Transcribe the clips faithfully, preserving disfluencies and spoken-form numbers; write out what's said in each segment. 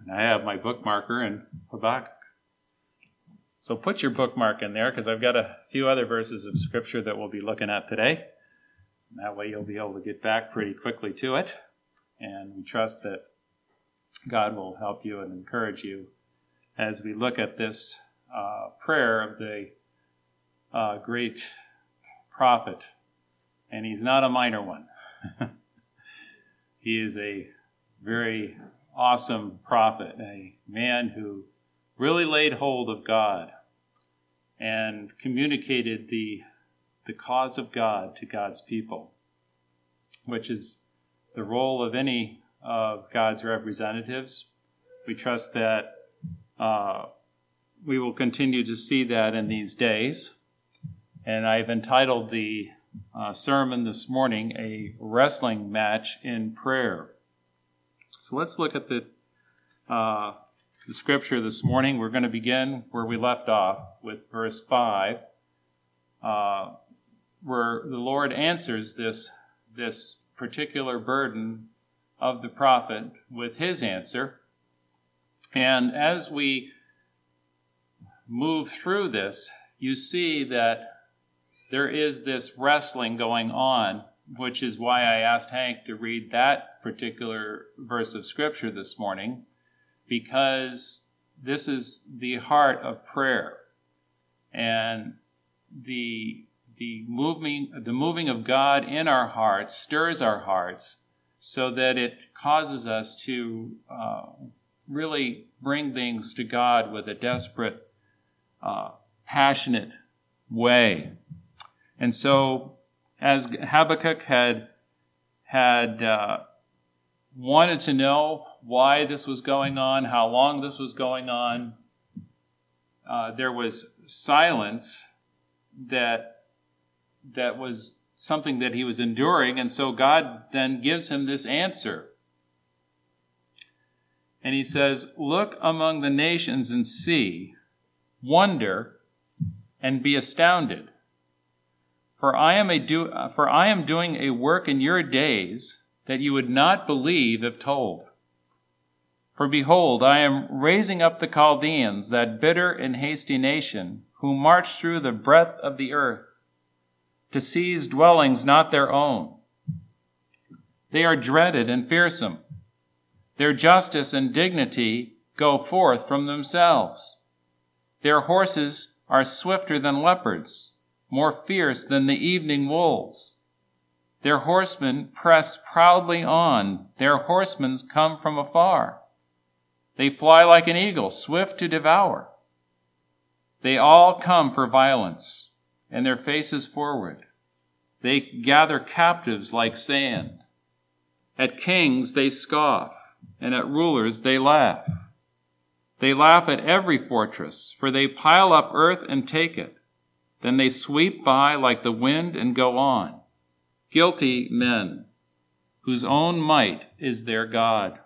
And I have my bookmarker in Habakkuk. So put your bookmark in there, because I've got a few other verses of Scripture that we'll be looking at today. And that way you'll be able to get back pretty quickly to it. And we trust that God will help you and encourage you as we look at this uh, prayer of the uh, great prophet. And he's not a minor one. He is a very awesome prophet, a man who really laid hold of God and communicated the, the cause of God to God's people, which is the role of any of God's representatives. We trust that uh, we will continue to see that in these days. And I've entitled the uh, sermon this morning, A Wrestling Match in Prayer. So let's look at the, uh, the scripture this morning. We're going to begin where we left off with verse five, uh, where the Lord answers this, this particular burden of the prophet with his answer. And as we move through this, you see that there is this wrestling going on, which is why I asked Hank to read that particular verse of Scripture this morning, because this is the heart of prayer. And the, the, moving, the moving of God in our hearts stirs our hearts so that it causes us to uh, really bring things to God with a desperate, uh, passionate way. And so, as Habakkuk had had uh, wanted to know why this was going on, how long this was going on, uh, there was silence that that was something that he was enduring, and so God then gives him this answer. And he says, "Look among the nations and see, wonder, and be astounded. For I am a do, for I am doing a work in your days that you would not believe if told. For behold, I am raising up the Chaldeans, that bitter and hasty nation, who march through the breadth of the earth, to seize dwellings not their own. They are dreaded and fearsome. Their justice and dignity go forth from themselves. Their horses are swifter than leopards, more fierce than the evening wolves. Their horsemen press proudly on. Their horsemen come from afar. They fly like an eagle, swift to devour. They all come for violence, and their faces forward. They gather captives like sand. At kings they scoff, and at rulers they laugh. They laugh at every fortress, for they pile up earth and take it. Then they sweep by like the wind and go on. Guilty men, whose own might is their God.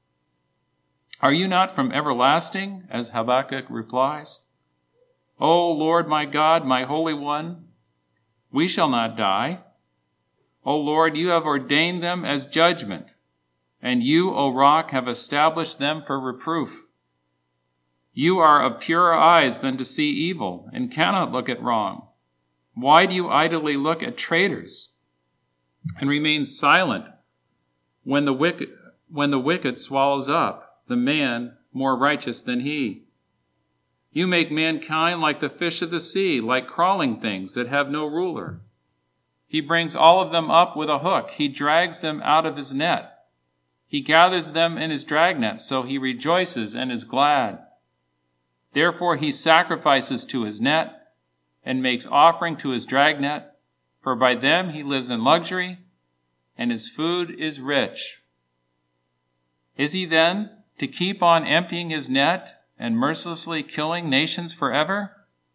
Are you not from everlasting?" as Habakkuk replies. "O Lord my God, my Holy One, we shall not die. O Lord, you have ordained them as judgment, and you, O Rock, have established them for reproof. You are of purer eyes than to see evil, and cannot look at wrong. Why do you idly look at traitors, and remain silent when the wicked, when the wicked swallows up the man more righteous than he? You make mankind like the fish of the sea, like crawling things that have no ruler. He brings all of them up with a hook. He drags them out of his net. He gathers them in his dragnet, so he rejoices and is glad. Therefore he sacrifices to his net and makes offering to his dragnet, for by them he lives in luxury, and his food is rich. Is he then to keep on emptying his net and mercilessly killing nations forever?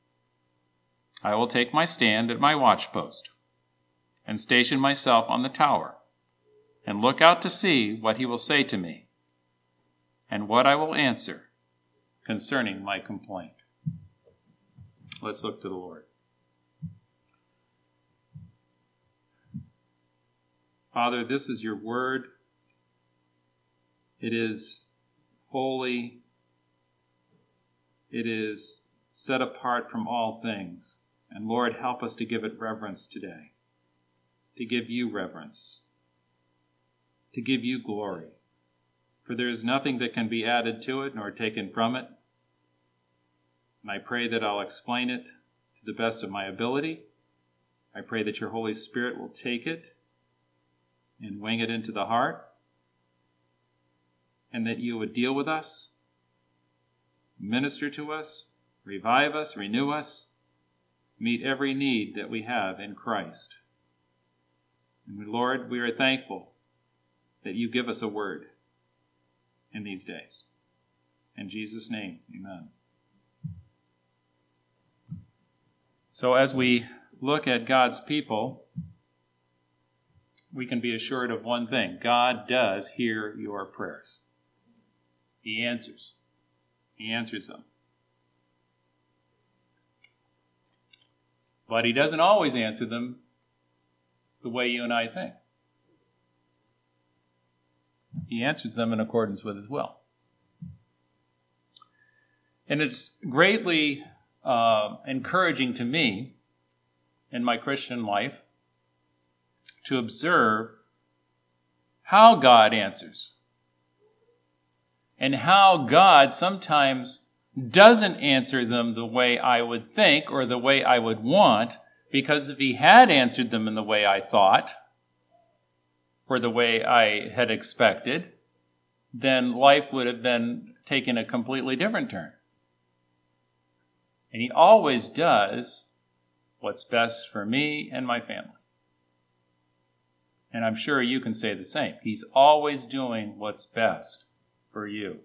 I will take my stand at my watchpost and station myself on the tower and look out to see what he will say to me and what I will answer concerning my complaint." Let's look to the Lord. Father, this is your word. It is holy. It is set apart from all things. And Lord, help us to give it reverence today, to give you reverence, to give you glory. For there is nothing that can be added to it nor taken from it. And I pray that I'll explain it to the best of my ability. I pray that your Holy Spirit will take it and wing it into the heart, and that you would deal with us, minister to us, revive us, renew us, meet every need that we have in Christ. And Lord, we are thankful that you give us a word in these days. In Jesus' name, amen. So as we look at God's people, we can be assured of one thing. God does hear your prayers. He answers. He answers them. But he doesn't always answer them the way you and I think. He answers them in accordance with his will. And it's greatly uh, encouraging to me in my Christian life to observe how God answers and how God sometimes doesn't answer them the way I would think or the way I would want, because if he had answered them in the way I thought or the way I had expected, then life would have been taken a completely different turn. And he always does what's best for me and my family. And I'm sure you can say the same. He's always doing what's best for you.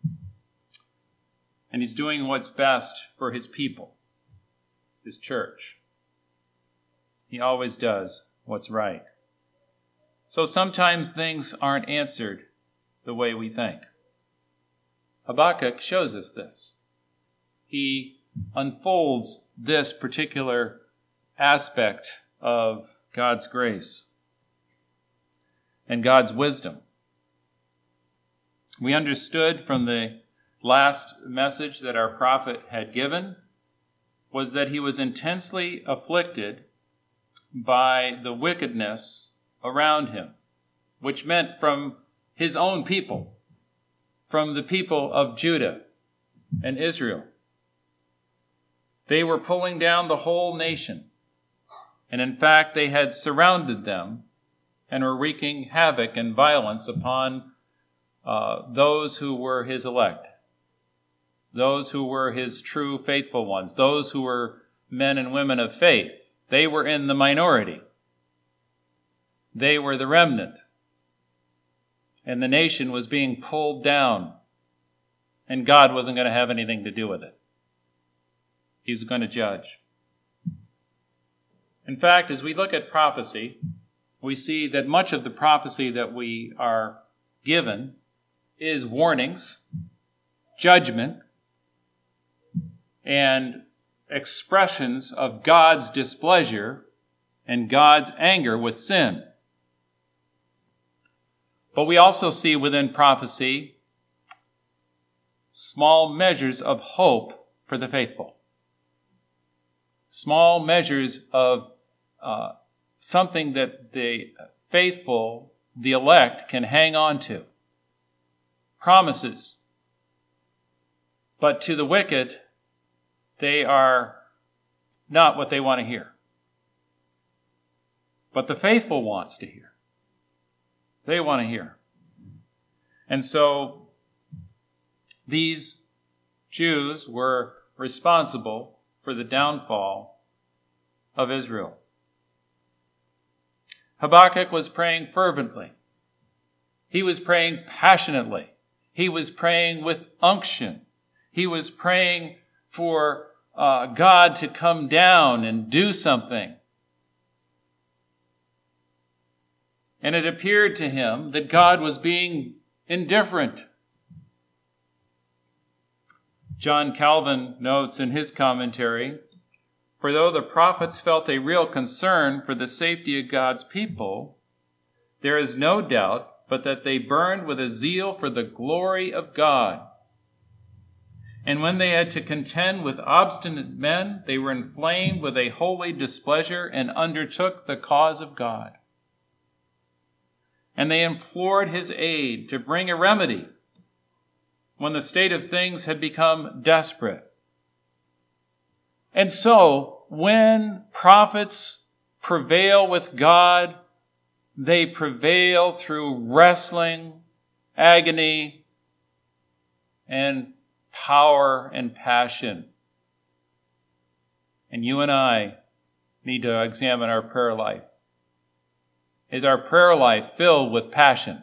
And he's doing what's best for his people, his church. He always does what's right. So sometimes things aren't answered the way we think. Habakkuk shows us this. He unfolds this particular aspect of God's grace and God's wisdom. We understood from the last message that our prophet had given was that he was intensely afflicted by the wickedness around him, which meant from his own people, from the people of Judah and Israel. They were pulling down the whole nation, and in fact they had surrounded them and were wreaking havoc and violence upon uh, those who were his elect, those who were his true faithful ones, those who were men and women of faith. They were in the minority. They were the remnant. And the nation was being pulled down. And God wasn't going to have anything to do with it. He was going to judge. In fact, as we look at prophecy, we see that much of the prophecy that we are given is warnings, judgment, and expressions of God's displeasure and God's anger with sin. But we also see within prophecy small measures of hope for the faithful. Small measures of uh, something that the faithful, the elect, can hang on to. Promises. But to the wicked, they are not what they want to hear. But the faithful wants to hear. They want to hear. And so these Jews were responsible for the downfall of Israel. Habakkuk was praying fervently. He was praying passionately. He was praying with unction. He was praying for uh, God to come down and do something. And it appeared to him that God was being indifferent. John Calvin notes in his commentary, "For though the prophets felt a real concern for the safety of God's people, there is no doubt but that they burned with a zeal for the glory of God. And when they had to contend with obstinate men, they were inflamed with a holy displeasure and undertook the cause of God. And they implored his aid to bring a remedy when the state of things had become desperate. And so, when prophets prevail with God, they prevail through wrestling, agony, and power and passion. And you and I need to examine our prayer life. Is our prayer life filled with passion?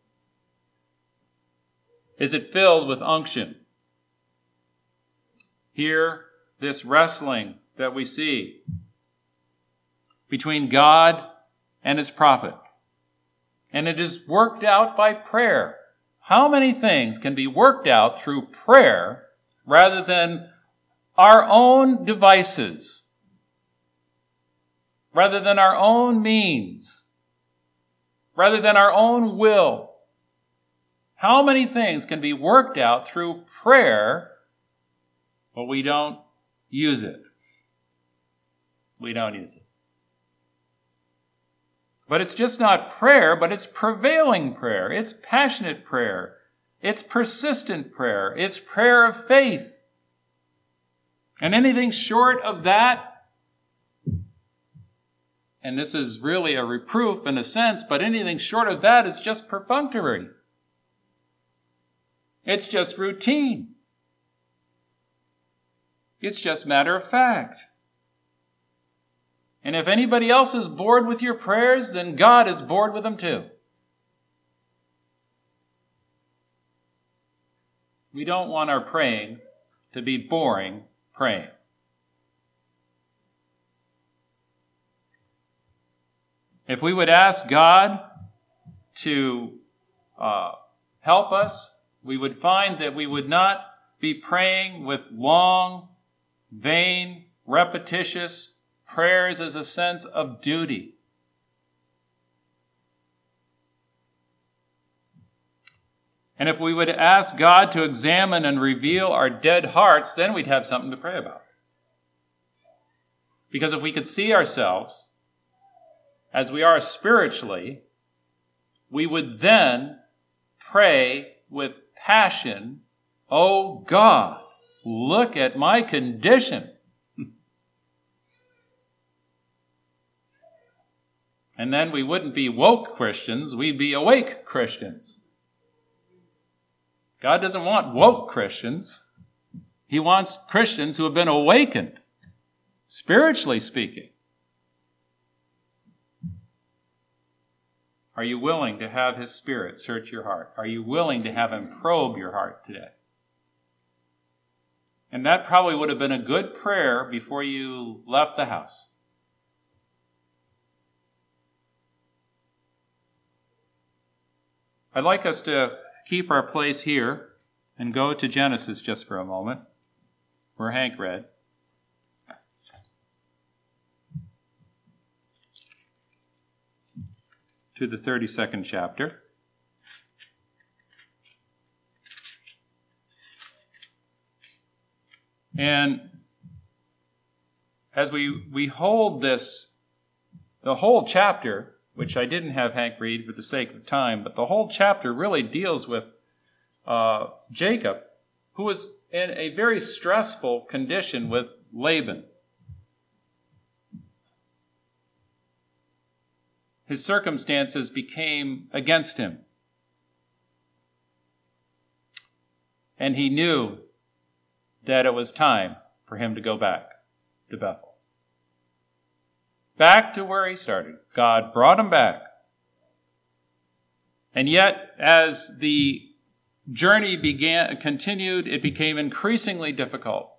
Is it filled with unction? Here, this wrestling that we see between God and his prophet. And it is worked out by prayer. How many things can be worked out through prayer rather than our own devices, rather than our own means, rather than our own will? How many things can be worked out through prayer, but we don't use it? We don't use it. But it's just not prayer, but it's prevailing prayer. It's passionate prayer. It's persistent prayer. It's prayer of faith. And anything short of that, and this is really a reproof in a sense, but anything short of that is just perfunctory. It's just routine. It's just matter of fact. And if anybody else is bored with your prayers, then God is bored with them too. We don't want our praying to be boring praying. If we would ask God to uh, help us, we would find that we would not be praying with long, vain, repetitious prayers as a sense of duty. And if we would ask God to examine and reveal our dead hearts, then we'd have something to pray about. Because if we could see ourselves as we are spiritually, we would then pray with passion, "Oh God, look at my condition." And then we wouldn't be woke Christians, we'd be awake Christians. God doesn't want woke Christians. He wants Christians who have been awakened, spiritually speaking. Are you willing to have his Spirit search your heart? Are you willing to have him probe your heart today? And that probably would have been a good prayer before you left the house. I'd like us to keep our place here and go to Genesis just for a moment, where Hank read. To the thirty-second chapter. And as we, we hold this, the whole chapter, which I didn't have Hank read for the sake of time, but the whole chapter really deals with uh, Jacob, who was in a very stressful condition with Laban. His circumstances became against him. And he knew that it was time for him to go back to Bethel. Back to where he started. God brought him back. And yet, as the journey began, continued, it became increasingly difficult.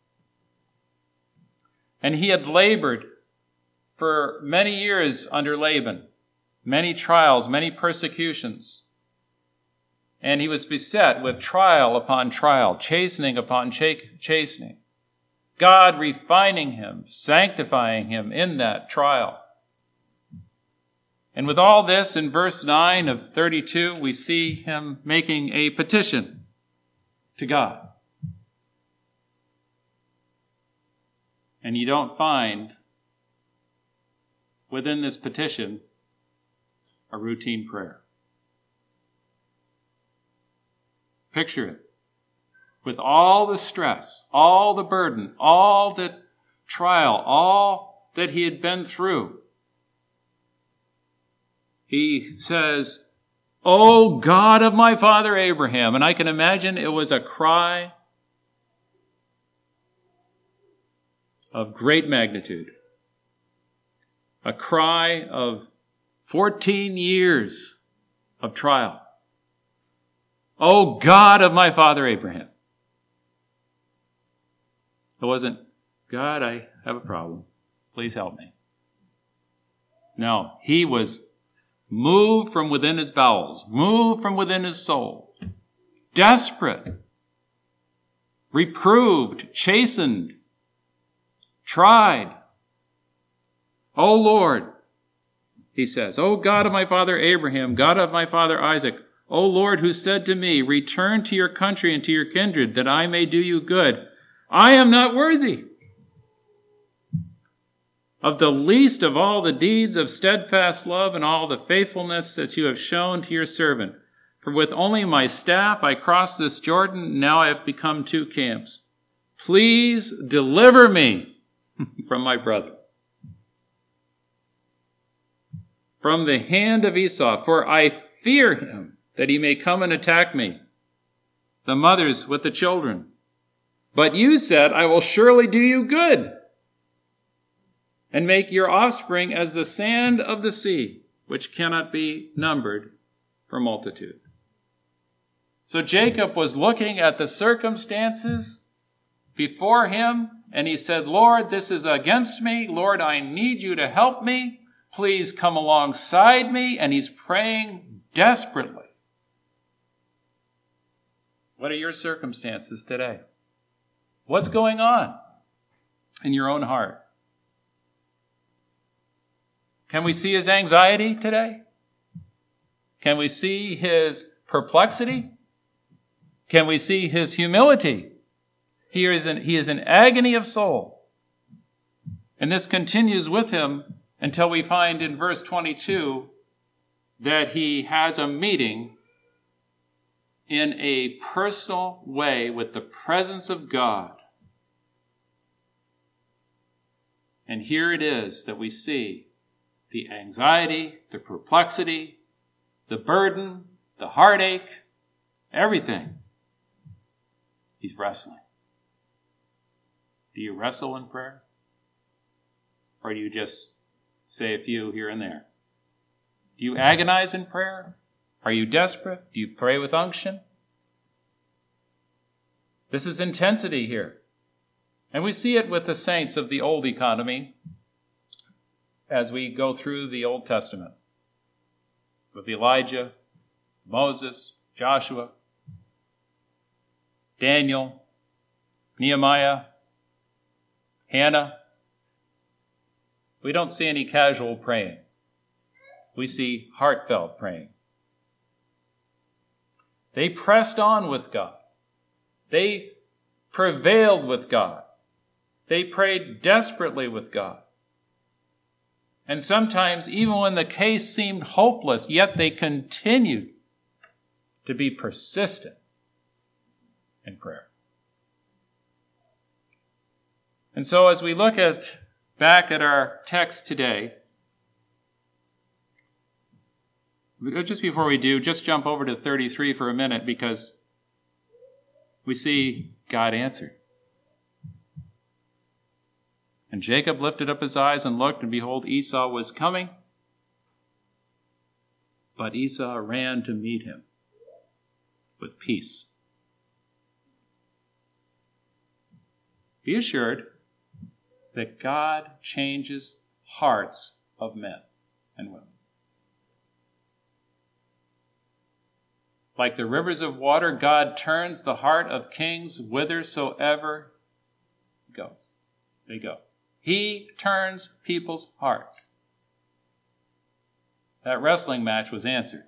And he had labored for many years under Laban, many trials, many persecutions. And he was beset with trial upon trial, chastening upon chastening. God refining him, sanctifying him in that trial. And with all this, in verse nine of thirty-two, we see him making a petition to God. And you don't find within this petition a routine prayer. Picture it. With all the stress, all the burden, all the trial, all that he had been through, he says, "O God of my father Abraham." And I can imagine it was a cry of great magnitude. A cry of fourteen years of trial. "O God of my father Abraham." It wasn't, "God, I have a problem. Please help me." No, he was moved from within his bowels, moved from within his soul, desperate, reproved, chastened, tried. "O Lord," he says, "O God of my father Abraham, God of my father Isaac, O Lord, who said to me, 'Return to your country and to your kindred, that I may do you good,' I am not worthy of the least of all the deeds of steadfast love and all the faithfulness that you have shown to your servant. For with only my staff I crossed this Jordan, now I have become two camps. Please deliver me from my brother, from the hand of Esau, for I fear him, that he may come and attack me, the mothers with the children. But you said, I will surely do you good, and make your offspring as the sand of the sea, which cannot be numbered for multitude." So Jacob was looking at the circumstances before him, and he said, "Lord, this is against me. Lord, I need you to help me. Please come alongside me." And he's praying desperately. What are your circumstances today? What's going on in your own heart? Can we see his anxiety today? Can we see his perplexity? Can we see his humility? He is in, he is in agony of soul. And this continues with him until we find in verse twenty-two that he has a meeting in a personal way with the presence of God. And here it is that we see the anxiety, the perplexity, the burden, the heartache, everything. He's wrestling. Do you wrestle in prayer? Or do you just say a few here and there? Do you agonize in prayer? Are you desperate? Do you pray with unction? This is intensity here. And we see it with the saints of the old economy as we go through the Old Testament. With Elijah, Moses, Joshua, Daniel, Nehemiah, Hannah. We don't see any casual praying. We see heartfelt praying. They pressed on with God. They prevailed with God. They prayed desperately with God. And sometimes, even when the case seemed hopeless, yet they continued to be persistent in prayer. And so as we look at back at our text today, just before we do, just jump over to thirty-three for a minute, because we see God answered. And Jacob lifted up his eyes and looked, and behold, Esau was coming. But Esau ran to meet him with peace. Be assured that God changes hearts of men and women. Like the rivers of water, God turns the heart of kings whithersoever he goes. They go. He turns people's hearts. That wrestling match was answered.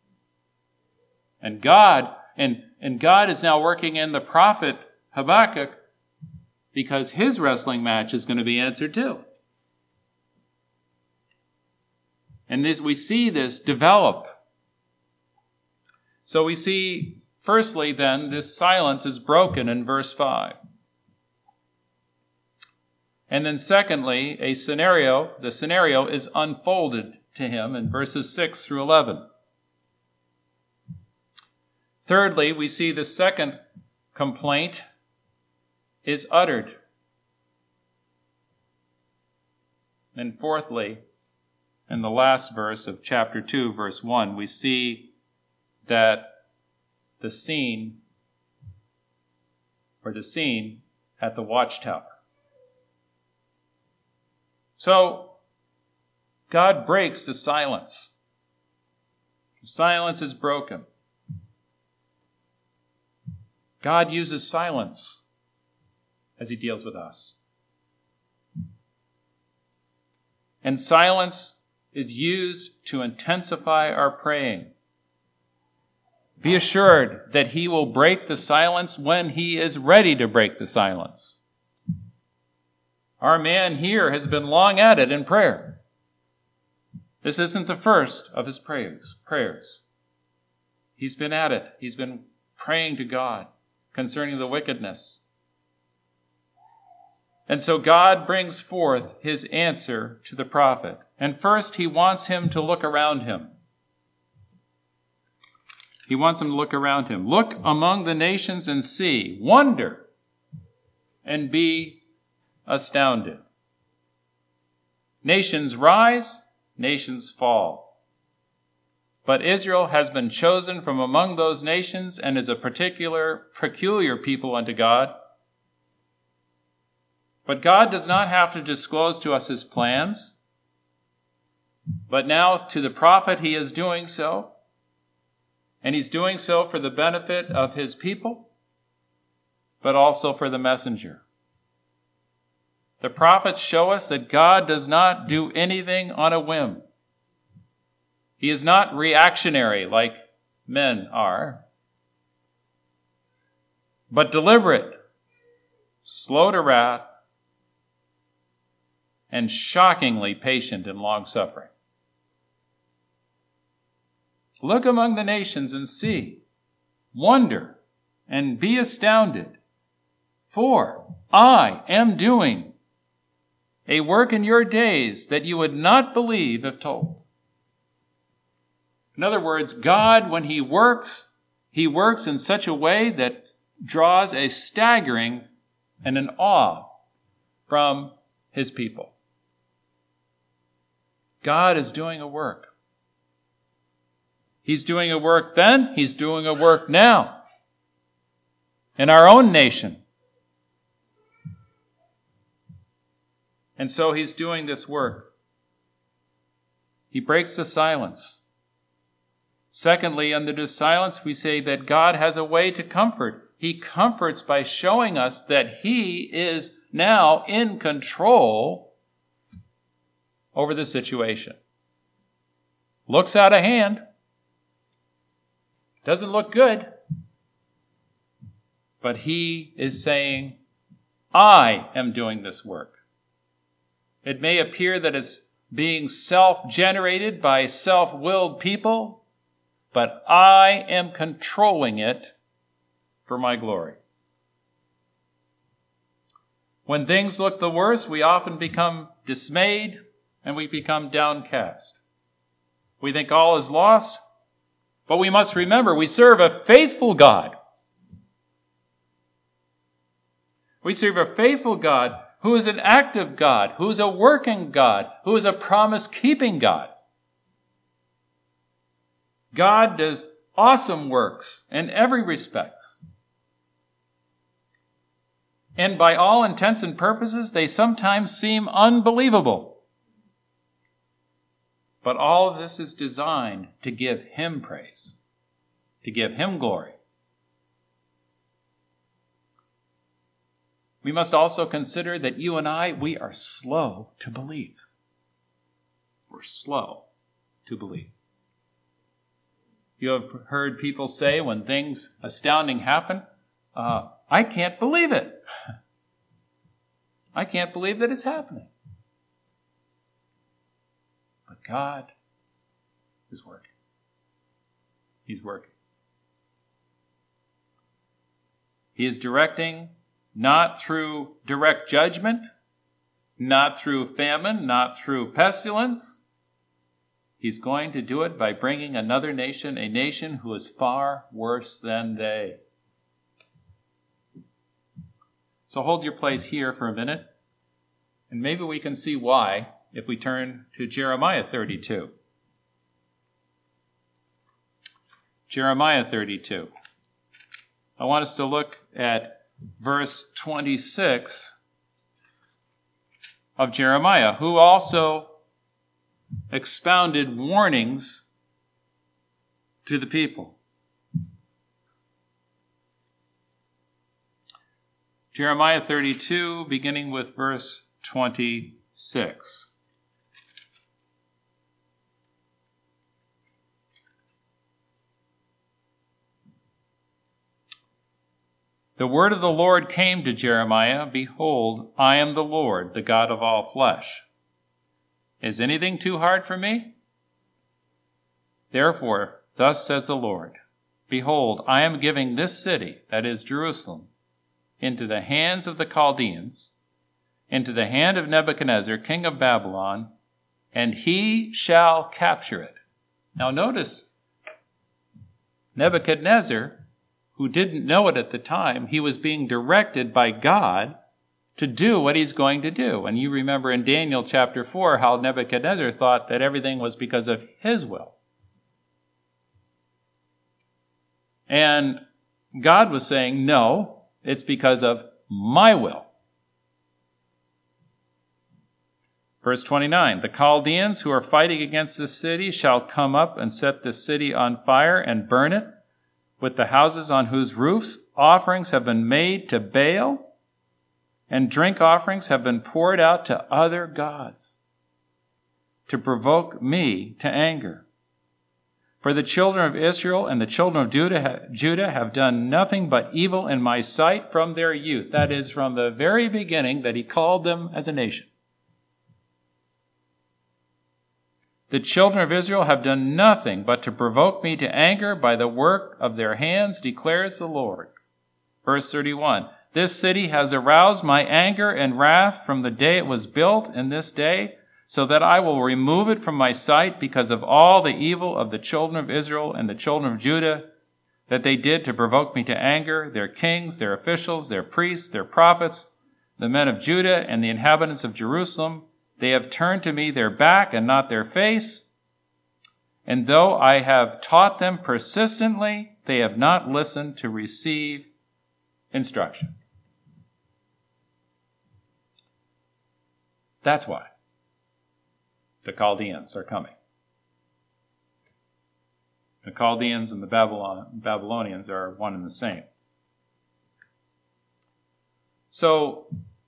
And God, and, and God is now working in the prophet Habakkuk because his wrestling match is going to be answered too. And this, we see this develop. So we see, firstly then, this silence is broken in verse five. And then secondly, a scenario, the scenario is unfolded to him in verses six through eleven. Thirdly, we see the second complaint is uttered. And fourthly, in the last verse of chapter two, verse one, we see that the scene, or the scene at the watchtower. So, God breaks the silence. The silence is broken. God uses silence as he deals with us. And silence is used to intensify our praying. Be assured that he will break the silence when he is ready to break the silence. Our man here has been long at it in prayer. This isn't the first of his prayers. prayers. He's been at it. He's been praying to God concerning the wickedness. And so God brings forth his answer to the prophet. And first, he wants him to look around him. He wants him to look around him. Look among the nations and see, wonder, and be astounded. Nations rise, nations fall. But Israel has been chosen from among those nations and is a particular, peculiar people unto God. But God does not have to disclose to us his plans. But now to the prophet he is doing so. And he's doing so for the benefit of his people, but also for the messenger. The prophets show us that God does not do anything on a whim. He is not reactionary like men are, but deliberate, slow to wrath, and shockingly patient and long-suffering. Look among the nations and see, wonder, and be astounded, for I am doing a work in your days that you would not believe if told. In other words, God, when he works, he works in such a way that draws a staggering and an awe from his people. God is doing a work. He's doing a work then, he's doing a work now. In our own nation. And so he's doing this work. He breaks the silence. Secondly, under this silence, we say that God has a way to comfort. He comforts by showing us that he is now in control over the situation. Looks out of hand. Doesn't look good. But he is saying, I am doing this work. It may appear that it's being self-generated by self-willed people, but I am controlling it for my glory. When things look the worst, we often become dismayed and we become downcast. We think all is lost, but we must remember we serve a faithful God. We serve a faithful God who is an active God, who is a working God, who is a promise-keeping God. God does awesome works in every respect. And by all intents and purposes, they sometimes seem unbelievable. But all of this is designed to give him praise, to give him glory. We must also consider that you and I, we are slow to believe. We're slow to believe. You have heard people say when things astounding happen, uh, I can't believe it. I can't believe that it's happening. But God is working. He's working. He is directing not through direct judgment, not through famine, not through pestilence. He's going to do it by bringing another nation, a nation who is far worse than they. So hold your place here for a minute, and maybe we can see why if we turn to Jeremiah thirty-two. Jeremiah thirty-two. I want us to look at verse twenty-six of Jeremiah, who also expounded warnings to the people. Jeremiah thirty-two, beginning with verse twenty-six. The word of the Lord came to Jeremiah, Behold, I am the Lord, the God of all flesh. Is anything too hard for me? Therefore, thus says the Lord, Behold, I am giving this city, that is Jerusalem, into the hands of the Chaldeans, into the hand of Nebuchadnezzar, king of Babylon, and he shall capture it. Now notice, Nebuchadnezzar, who didn't know it at the time, he was being directed by God to do what he's going to do. And you remember in Daniel chapter four how Nebuchadnezzar thought that everything was because of his will. And God was saying, no, it's because of my will. Verse twenty-nine, the Chaldeans who are fighting against this city shall come up and set this city on fire and burn it, with the houses on whose roofs offerings have been made to Baal, and drink offerings have been poured out to other gods, to provoke me to anger. For the children of Israel and the children of Judah have done nothing but evil in my sight from their youth. That is, from the very beginning that he called them as a nation. The children of Israel have done nothing but to provoke me to anger by the work of their hands, declares the Lord. Verse thirty-one, This city has aroused my anger and wrath from the day it was built in this day, so that I will remove it from my sight because of all the evil of the children of Israel and the children of Judah that they did to provoke me to anger, their kings, their officials, their priests, their prophets, the men of Judah and the inhabitants of Jerusalem. They have turned to me their back and not their face. And though I have taught them persistently, they have not listened to receive instruction. That's why the Chaldeans are coming. The Chaldeans and the Babylon, Babylonians are one and the same. So,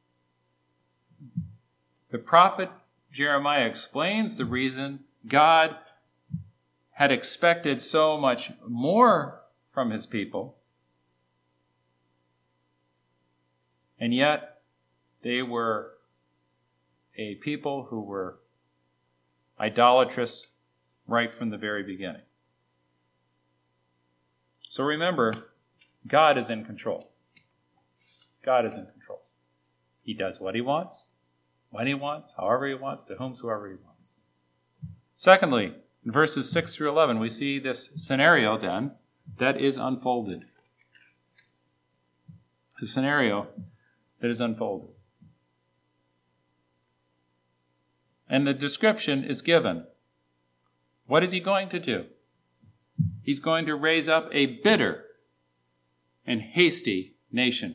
the prophet Jeremiah explains the reason God had expected so much more from his people, and yet they were a people who were idolatrous right from the very beginning. So remember, God is in control. God is in control. He does what he wants, when he wants, however he wants, to whomsoever he wants. Secondly, in verses six through eleven, we see this scenario then that is unfolded. The scenario that is unfolded. And the description is given. What is he going to do? He's going to raise up a bitter and hasty nation.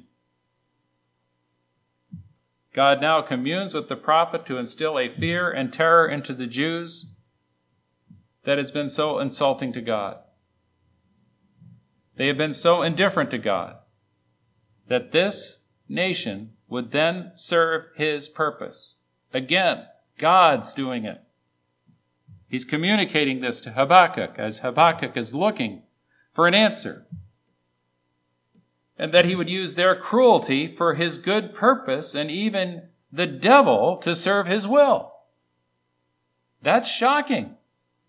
God now communes with the prophet to instill a fear and terror into the Jews that has been so insulting to God. They have been so indifferent to God that this nation would then serve his purpose. Again, God's doing it. He's communicating this to Habakkuk as Habakkuk is looking for an answer. And that he would use their cruelty for his good purpose and even the devil to serve his will. That's shocking.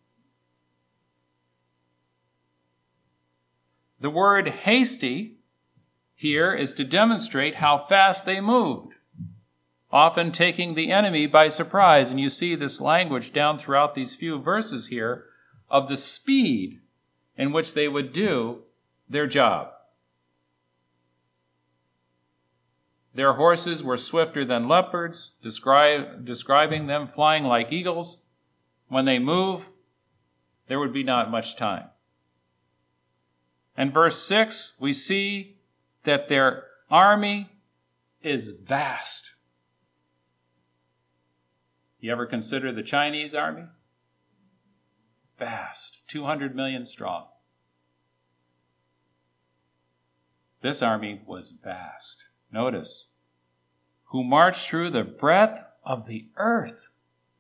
The word hasty here is to demonstrate how fast they moved, often taking the enemy by surprise. And you see this language down throughout these few verses here of the speed in which they would do their job. Their horses were swifter than leopards, describe, describing them flying like eagles. When they move, there would be not much time. In verse six, we see that their army is vast. You ever consider the Chinese army? Vast, two hundred million strong. This army was vast. Notice, who marched through the breadth of the earth.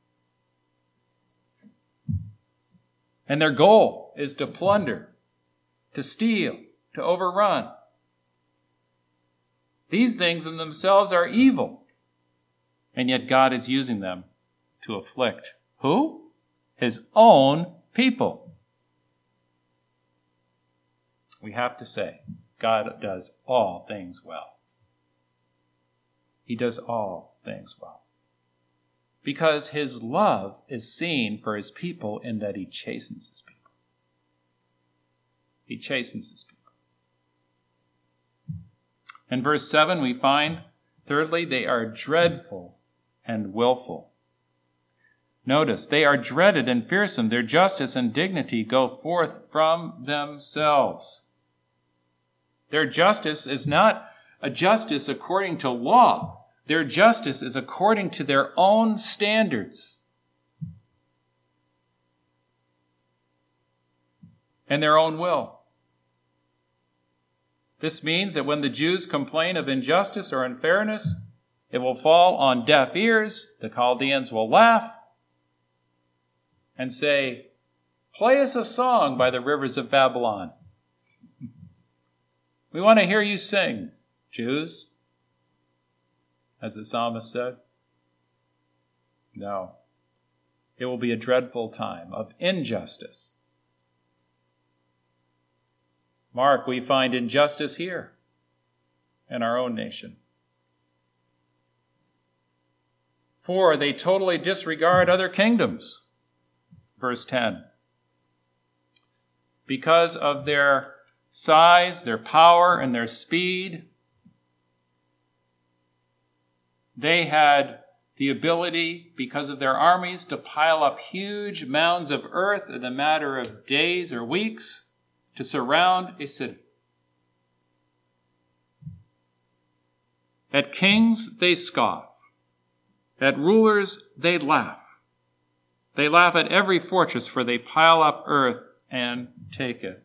And their goal is to plunder, to steal, to overrun. These things in themselves are evil, and yet God is using them to afflict who? His own people. We have to say, God does all things well. He does all things well. Because his love is seen for his people in that he chastens his people. He chastens his people. In verse seven, we find, thirdly, they are dreadful and willful. Notice, they are dreaded and fearsome. Their justice and dignity go forth from themselves. Their justice is not a justice according to law. Their justice is according to their own standards and their own will. This means that when the Jews complain of injustice or unfairness, it will fall on deaf ears. The Chaldeans will laugh and say, "Play us a song by the rivers of Babylon. We want to hear you sing, Jews," as the psalmist said. No. It will be a dreadful time of injustice. Mark, we find injustice here in our own nation. For they totally disregard other kingdoms. Verse ten. Because of their size, their power, and their speed, they had the ability, because of their armies, to pile up huge mounds of earth in a matter of days or weeks to surround a city. At kings they scoff. At rulers they laugh. They laugh at every fortress, for they pile up earth and take it.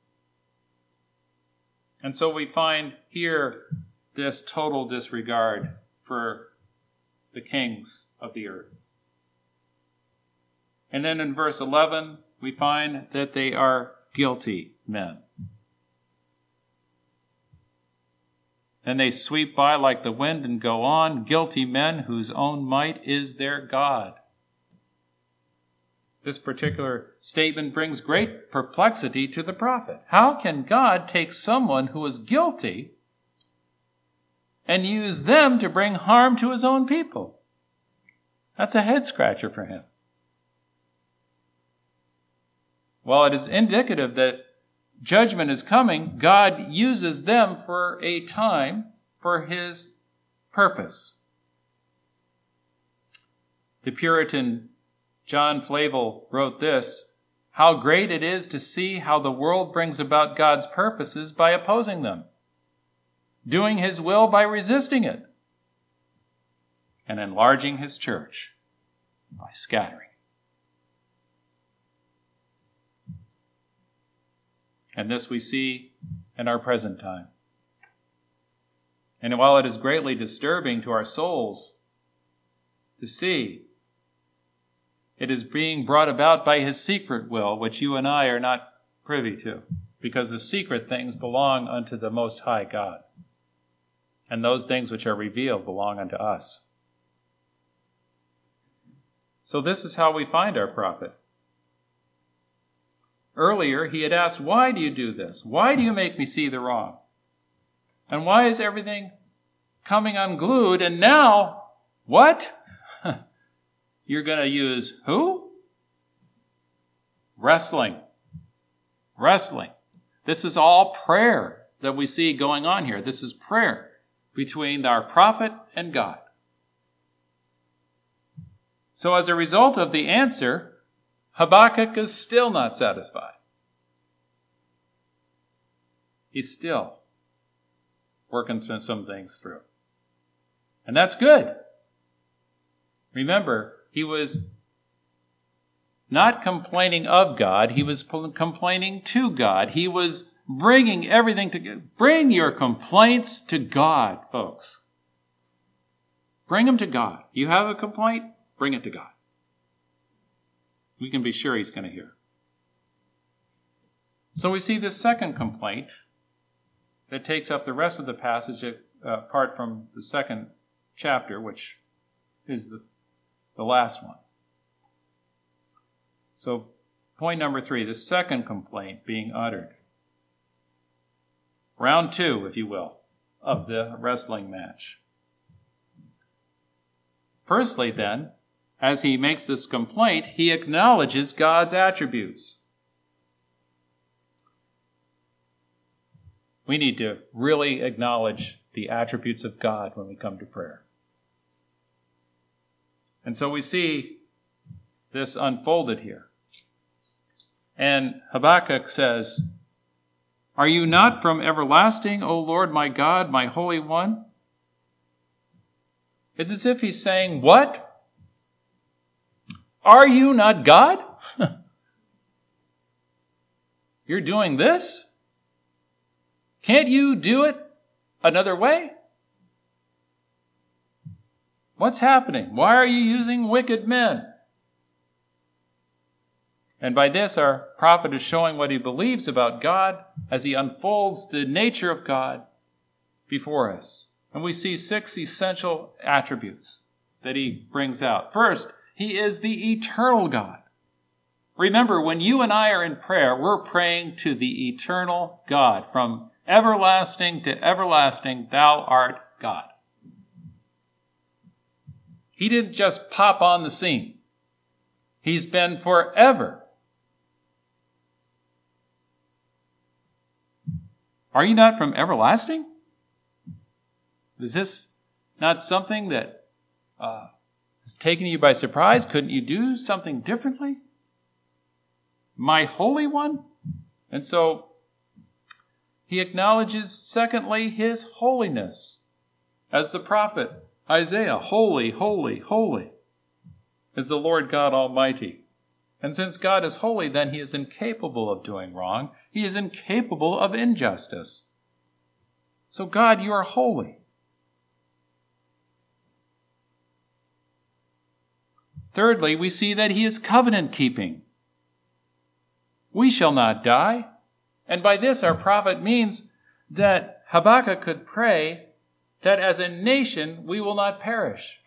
And so we find here this total disregard for the kings of the earth. And then in verse eleven, we find that they are guilty men. And they sweep by like the wind and go on, guilty men whose own might is their God. This particular statement brings great perplexity to the prophet. How can God take someone who is guilty and use them to bring harm to his own people? That's a head scratcher for him. While it is indicative that judgment is coming, God uses them for a time for his purpose. The Puritan John Flavel wrote this: "How great it is to see how the world brings about God's purposes by opposing them, doing his will by resisting it, and enlarging his church by scattering." And this we see in our present time. And while it is greatly disturbing to our souls to see It is being brought about by his secret will, which you and I are not privy to, because the secret things belong unto the Most High God, and those things which are revealed belong unto us. So this is how we find our prophet. Earlier, he had asked, why do you do this? Why do you make me see the wrong? And why is everything coming unglued? And now, what? You're going to use who? Wrestling. Wrestling. This is all prayer that we see going on here. This is prayer between our prophet and God. So as a result of the answer, Habakkuk is still not satisfied. He's still working some things through. And that's good. Remember, he was not complaining of God. He was complaining to God. He was bringing everything to God. Bring your complaints to God, folks. Bring them to God. You have a complaint? Bring it to God. We can be sure he's going to hear. So we see this second complaint that takes up the rest of the passage, uh, apart from the second chapter, which is the, the last one. So point number three, the second complaint being uttered. Round two, if you will, of the wrestling match. Firstly, then, as he makes this complaint, he acknowledges God's attributes. We need to really acknowledge the attributes of God when we come to prayer. And so we see this unfolded here. And Habakkuk says, "Are you not from everlasting, O Lord my God, my Holy One?" It's as if he's saying, what? Are you not God? You're doing this? Can't you do it another way? What's happening? Why are you using wicked men? And by this, our prophet is showing what he believes about God as he unfolds the nature of God before us. And we see six essential attributes that he brings out. First, he is the eternal God. Remember, when you and I are in prayer, we're praying to the eternal God. From everlasting to everlasting, thou art God. He didn't just pop on the scene. He's been forever. Are you not from everlasting? Is this not something that uh, has taken you by surprise? Couldn't you do something differently? My Holy One? And so he acknowledges, secondly, his holiness. As the prophet Isaiah, holy, holy, holy is the Lord God Almighty. And since God is holy, then he is incapable of doing wrong. He is incapable of injustice. So God, you are holy. Thirdly, we see that he is covenant-keeping. We shall not die. And by this, our prophet means that Habakkuk could pray that as a nation, we will not perish.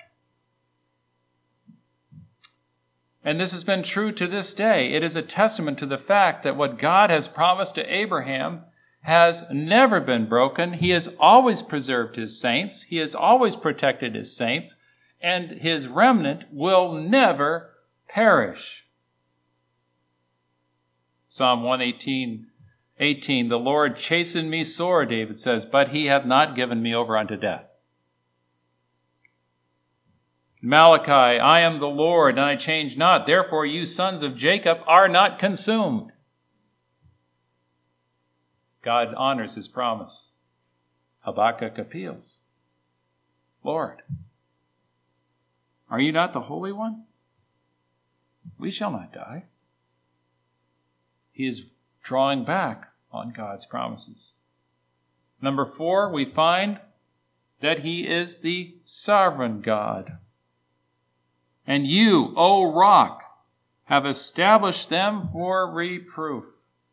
And this has been true to this day. It is a testament to the fact that what God has promised to Abraham has never been broken. He has always preserved his saints. He has always protected his saints. And his remnant will never perish. Psalm one eighteen, eighteen, the Lord chastened me sore, David says, but he hath not given me over unto death. Malachi, I am the Lord, and I change not. Therefore, you sons of Jacob are not consumed. God honors his promise. Habakkuk appeals. Lord, are you not the Holy One? We shall not die. He is drawing back on God's promises. Number four, we find that he is the sovereign God. And you, O rock, have established them for reproof.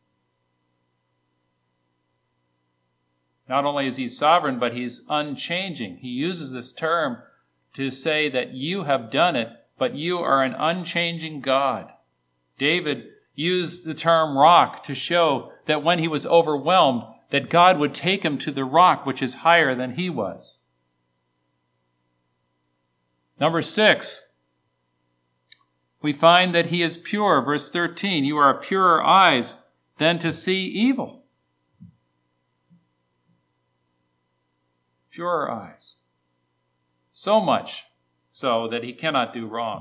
Not only is he sovereign, but he's unchanging. He uses this term to say that you have done it, but you are an unchanging God. David used the term rock to show that when he was overwhelmed, that God would take him to the rock which is higher than he was. Number six, we find that he is pure. Verse thirteen, you are purer eyes than to see evil. Purer eyes. So much so that he cannot do wrong.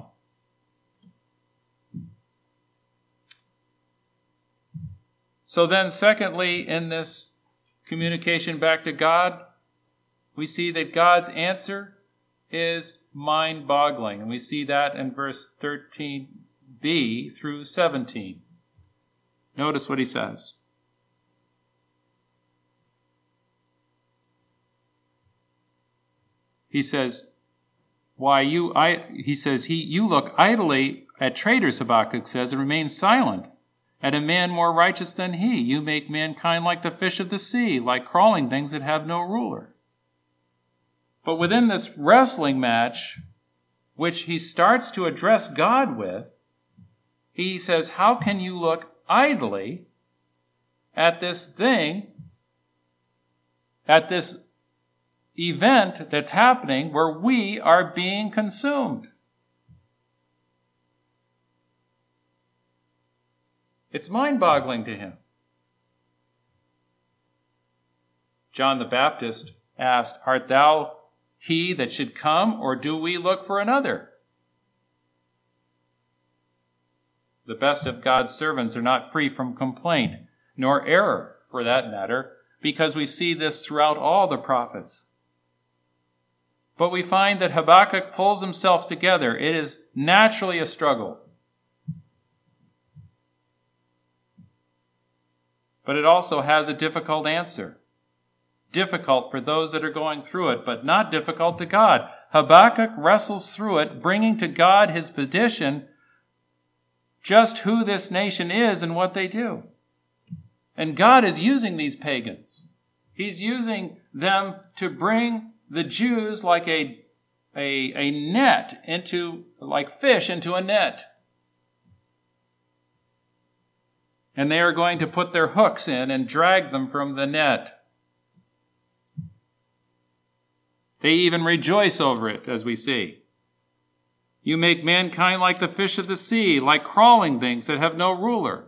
So then, secondly, in this communication back to God, we see that God's answer is mind-boggling. And we see that in verse thirteen b through seventeen. Notice what he says. He says, why you, I, he says, he, you look idly at traitors, Habakkuk says, and remain silent. At a man more righteous than he, you make mankind like the fish of the sea, like crawling things that have no ruler. But within this wrestling match, which he starts to address God with, he says, how can you look idly at this thing, at this event that's happening where we are being consumed? It's mind-boggling to him. John the Baptist asked, art thou he that should come, or do we look for another? The best of God's servants are not free from complaint, nor error, for that matter, because we see this throughout all the prophets. But we find that Habakkuk pulls himself together. It is naturally a struggle. But it also has a difficult answer. Difficult for those that are going through it, but not difficult to God. Habakkuk wrestles through it, bringing to God his petition, just who this nation is and what they do. And God is using these pagans. He's using them to bring the Jews like a, a, a net into, like fish into a net. And they are going to put their hooks in and drag them from the net. They even rejoice over it, as we see. You make mankind like the fish of the sea, like crawling things that have no ruler.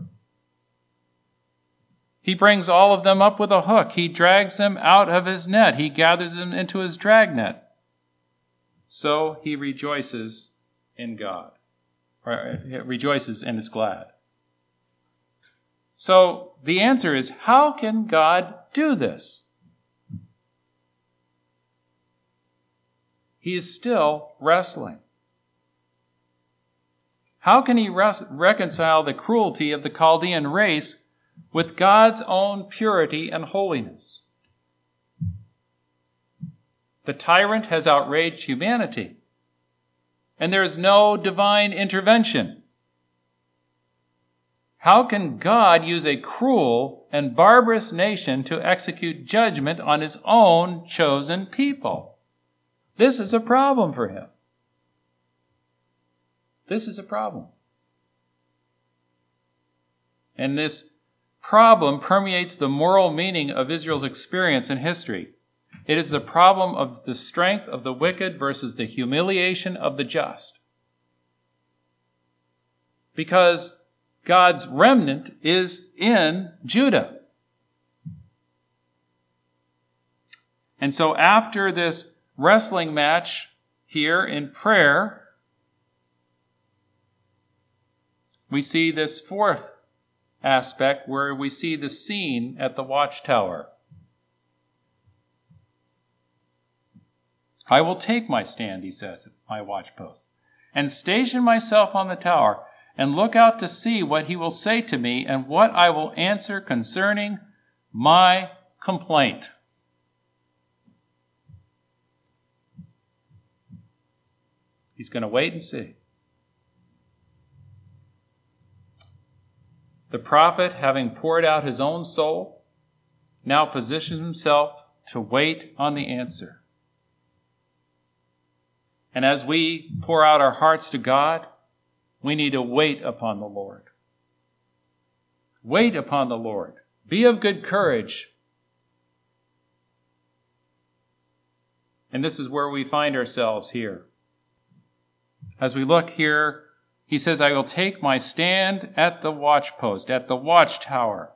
He brings all of them up with a hook. He drags them out of his net. He gathers them into his dragnet. So he rejoices in God. Or rejoices and is glad. So the answer is, how can God do this? He is still wrestling. How can he res- reconcile the cruelty of the Chaldean race with God's own purity and holiness? The tyrant has outraged humanity, and there is no divine intervention. How can God use a cruel and barbarous nation to execute judgment on his own chosen people? This is a problem for him. This is a problem. And this problem permeates the moral meaning of Israel's experience in history. It is the problem of the strength of the wicked versus the humiliation of the just. Because God's remnant is in Judah. And so after this wrestling match here in prayer, we see this fourth aspect where we see the scene at the watchtower. I will take my stand, he says, at my watchpost, and station myself on the tower, and look out to see what he will say to me and what I will answer concerning my complaint. He's going to wait and see. The prophet, having poured out his own soul, now positions himself to wait on the answer. And as we pour out our hearts to God, we need to wait upon the Lord. Wait upon the Lord. Be of good courage. And this is where we find ourselves here. As we look here, he says, I will take my stand at the watchpost, at the watchtower.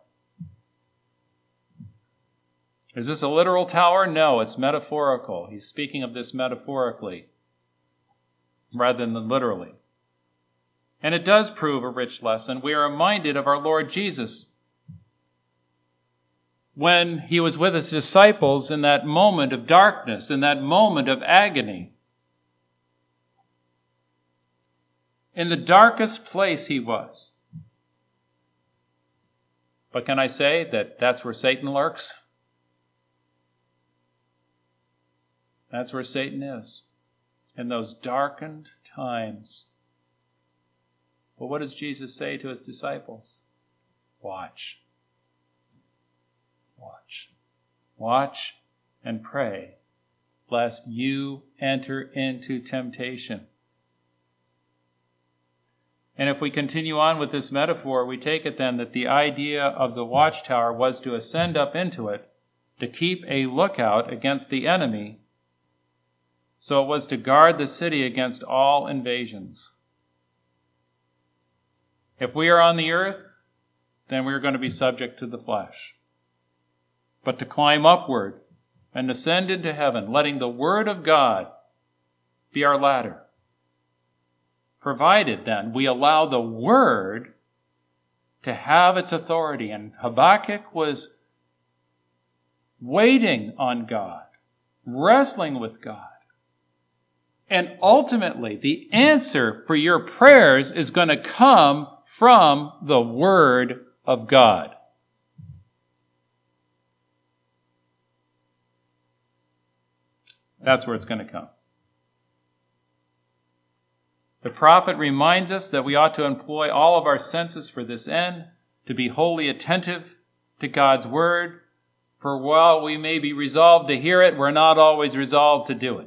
Is this a literal tower? No, it's metaphorical. He's speaking of this metaphorically rather than literally. And it does prove a rich lesson. We are reminded of our Lord Jesus when he was with his disciples in that moment of darkness, in that moment of agony. In the darkest place he was. But can I say that that's where Satan lurks? That's where Satan is, in those darkened times. But what does Jesus say to his disciples? Watch. Watch. Watch and pray, lest you enter into temptation. And if we continue on with this metaphor, we take it then that the idea of the watchtower was to ascend up into it, to keep a lookout against the enemy. So it was to guard the city against all invasions. If we are on the earth, then we are going to be subject to the flesh. But to climb upward and ascend into heaven, letting the Word of God be our ladder. Provided, then, we allow the Word to have its authority. And Habakkuk was waiting on God, wrestling with God. And ultimately, the answer for your prayers is going to come from the Word of God. That's where it's going to come. The prophet reminds us that we ought to employ all of our senses for this end, to be wholly attentive to God's Word, for while we may be resolved to hear it, we're not always resolved to do it.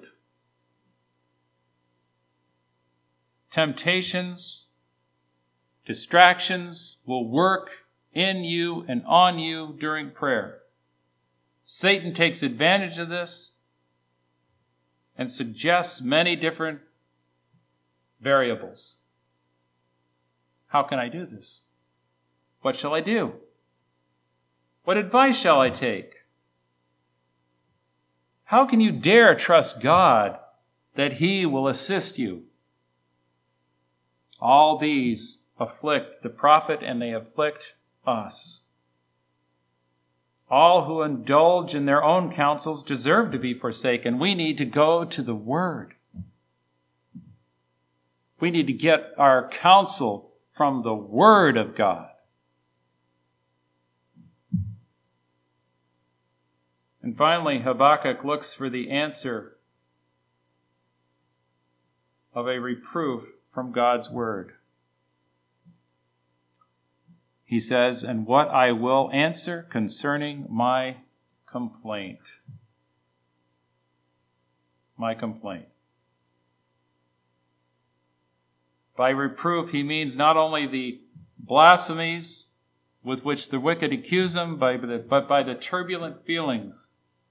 Temptations, distractions will work in you and on you during prayer. Satan takes advantage of this and suggests many different variables. How can I do this? What shall I do? What advice shall I take? How can you dare trust God that He will assist you? All these afflict the prophet and they afflict us. All who indulge in their own counsels deserve to be forsaken. We need to go to the Word. We need to get our counsel from the Word of God. And finally, Habakkuk looks for the answer of a reproof from God's Word. He says, and what I will answer concerning my complaint. My complaint. By reproof, he means not only the blasphemies with which the wicked accuse him, but by the turbulent feelings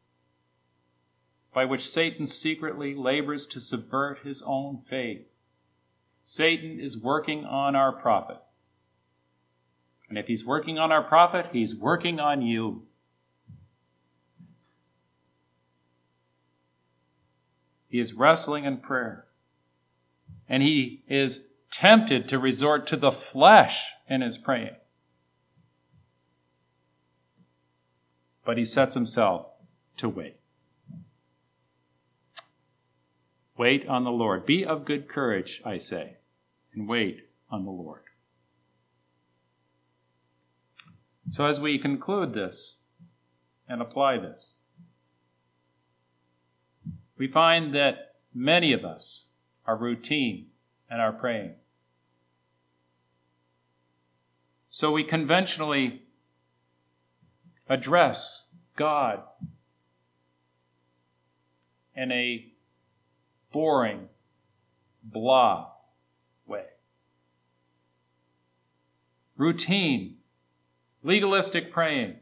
by which Satan secretly labors to subvert his own faith. Satan is working on our prophet. And if he's working on our prophet, he's working on you. He is wrestling in prayer. And he is tempted to resort to the flesh in his praying. But he sets himself to wait. Wait on the Lord. Be of good courage, I say, and wait on the Lord. So as we conclude this and apply this, we find that many of us are routine in our praying. So we conventionally address God in a boring, blah way. Routine, legalistic praying.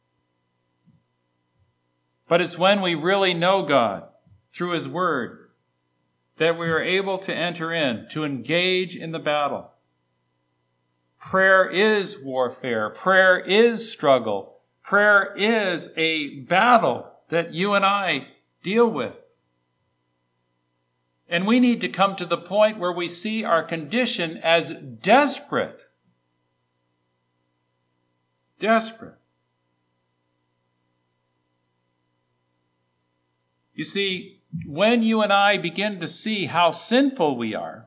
But it's when we really know God through His Word that we are able to enter in, to engage in the battle. Prayer is warfare. Prayer is struggle. Prayer is a battle that you and I deal with. And we need to come to the point where we see our condition as desperate. Desperate. You see, when you and I begin to see how sinful we are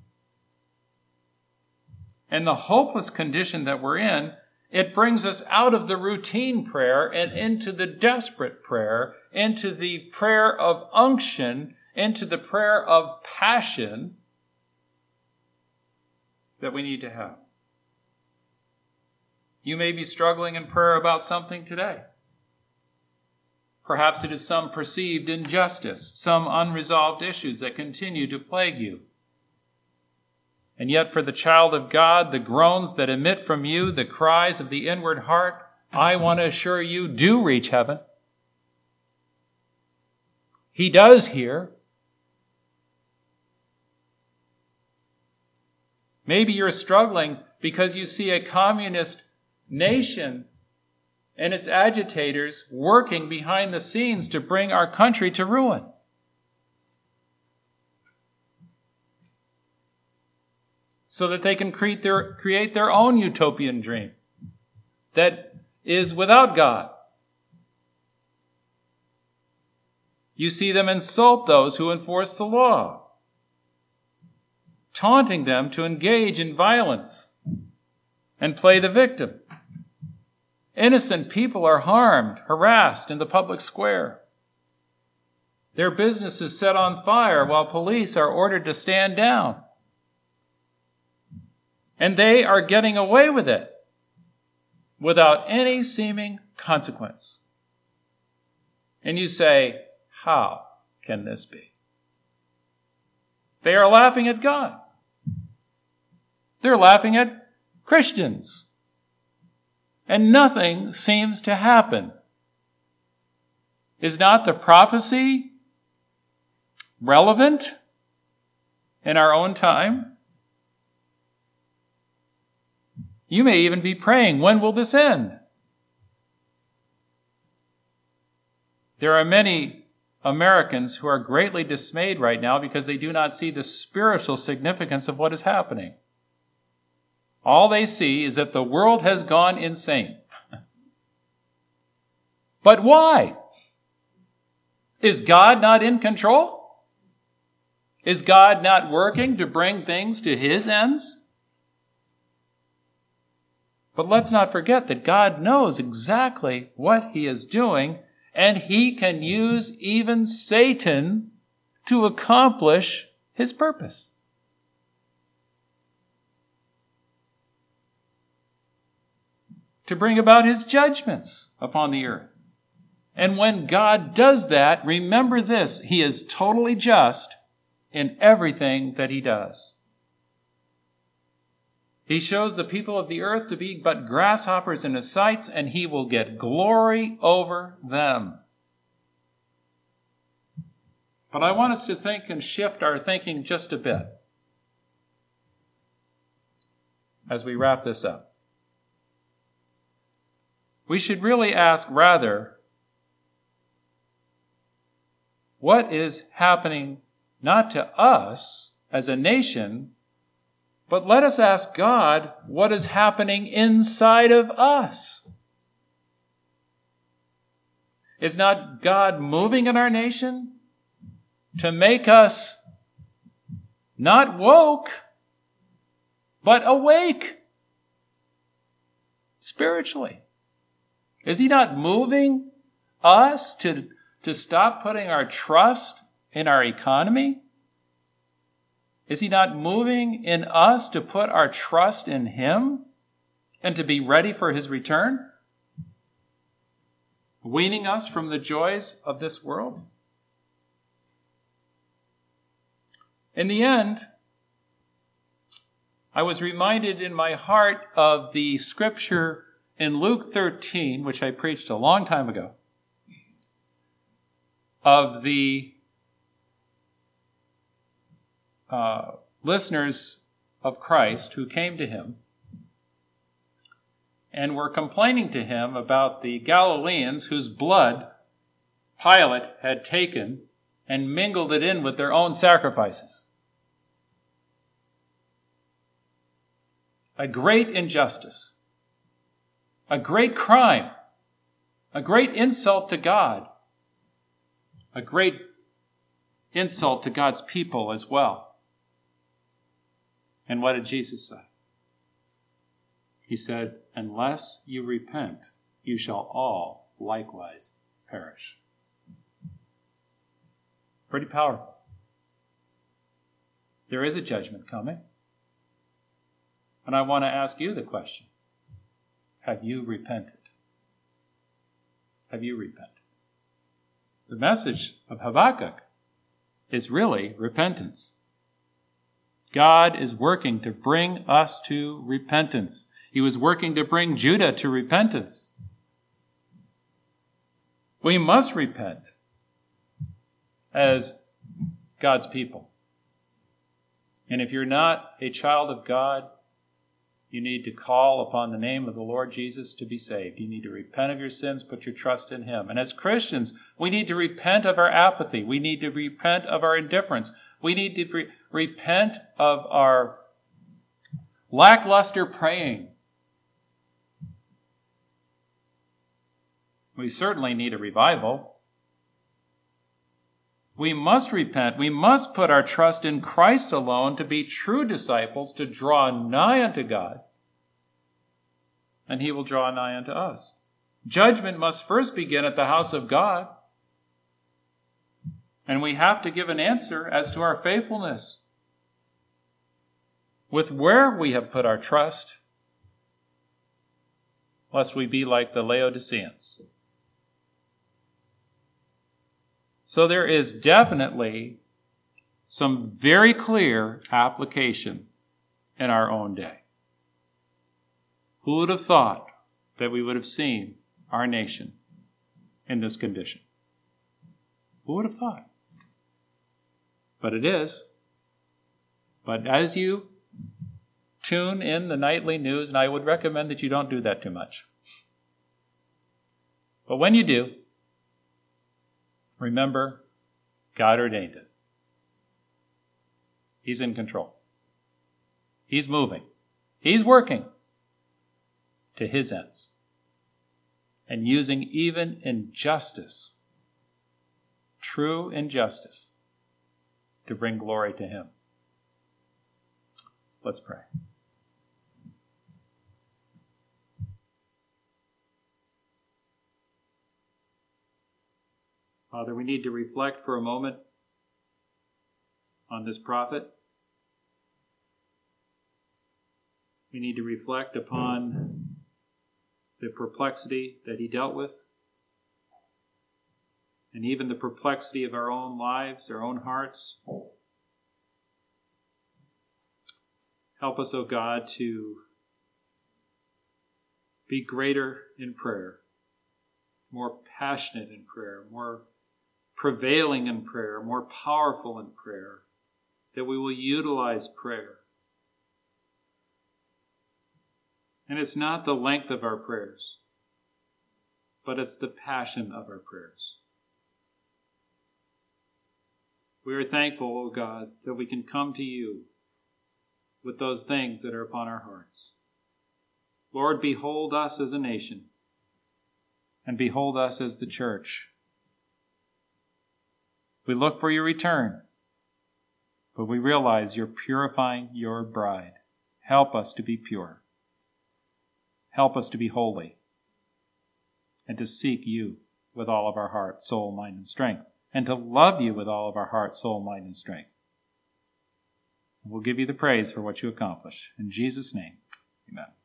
and the hopeless condition that we're in, it brings us out of the routine prayer and into the desperate prayer, into the prayer of unction, into the prayer of passion that we need to have. You may be struggling in prayer about something today. Perhaps it is some perceived injustice, some unresolved issues that continue to plague you. And yet for the child of God, the groans that emit from you, the cries of the inward heart, I want to assure you, do reach heaven. He does hear. Maybe you're struggling because you see a communist nation and its agitators working behind the scenes to bring our country to ruin. So that they can create their, create their own utopian dream that is without God. You see them insult those who enforce the law, taunting them to engage in violence and play the victim. Innocent people are harmed, harassed in the public square. Their business is set on fire while police are ordered to stand down. And they are getting away with it without any seeming consequence. And you say, how can this be? They are laughing at God. They're laughing at Christians. And nothing seems to happen. Is not the prophecy relevant in our own time? You may even be praying, when will this end? There are many Americans who are greatly dismayed right now because they do not see the spiritual significance of what is happening. All they see is that the world has gone insane. But why? Is God not in control? Is God not working to bring things to His ends? But let's not forget that God knows exactly what He is doing, and He can use even Satan to accomplish His purpose. To bring about His judgments upon the earth. And when God does that, remember this, He is totally just in everything that He does. He shows the people of the earth to be but grasshoppers in His sights, and He will get glory over them. But I want us to think and shift our thinking just a bit as we wrap this up. We should really ask rather, what is happening not to us as a nation, but let us ask God what is happening inside of us. Is not God moving in our nation to make us not woke, but awake spiritually? Is He not moving us to, to stop putting our trust in our economy? Is He not moving in us to put our trust in Him? and to be ready for his return, weaning us from the joys of this world? In the end, I was reminded in my heart of the scripture in Luke thirteen, which I preached a long time ago, of the uh, listeners of Christ who came to him and were complaining to him about the Galileans whose blood Pilate had taken and mingled it in with their own sacrifices. A great injustice, a great crime, a great insult to God, a great insult to God's people as well. And what did Jesus say? He said, unless you repent, you shall all likewise perish. Pretty powerful. There is a judgment coming. And I want to ask you the question. Have you repented? Have you repented? The message of Habakkuk is really repentance. God is working to bring us to repentance. He was working to bring Judah to repentance. We must repent as God's people. And if you're not a child of God, you need to call upon the name of the Lord Jesus to be saved. You need to repent of your sins, put your trust in him. And as Christians, we need to repent of our apathy. We need to repent of our indifference. We need to re- repent of our lackluster praying. We certainly need a revival. We must repent. We must put our trust in Christ alone to be true disciples, to draw nigh unto God, and he will draw nigh unto us. Judgment must first begin at the house of God, and we have to give an answer as to our faithfulness with where we have put our trust, lest we be like the Laodiceans. So there is definitely some very clear application in our own day. Who would have thought that we would have seen our nation in this condition? Who would have thought? But it is. But as you tune in the nightly news, and I would recommend that you don't do that too much. But when you do, remember, God ordained it. He's in control. He's moving. He's working to his ends. And using even injustice, true injustice, to bring glory to him. Let's pray. Father, we need to reflect for a moment on this prophet. We need to reflect upon the perplexity that he dealt with, and even the perplexity of our own lives, our own hearts. Help us, O God, to be greater in prayer, more passionate in prayer, more prevailing in prayer, more powerful in prayer, that we will utilize prayer. And it's not the length of our prayers, but it's the passion of our prayers. We are thankful, O God, that we can come to you with those things that are upon our hearts. Lord, behold us as a nation, and behold us as the church. We look for your return, but we realize you're purifying your bride. Help us to be pure. Help us to be holy, and to seek you with all of our heart, soul, mind, and strength, and to love you with all of our heart, soul, mind, and strength. We'll give you the praise for what you accomplish. In Jesus' name, amen.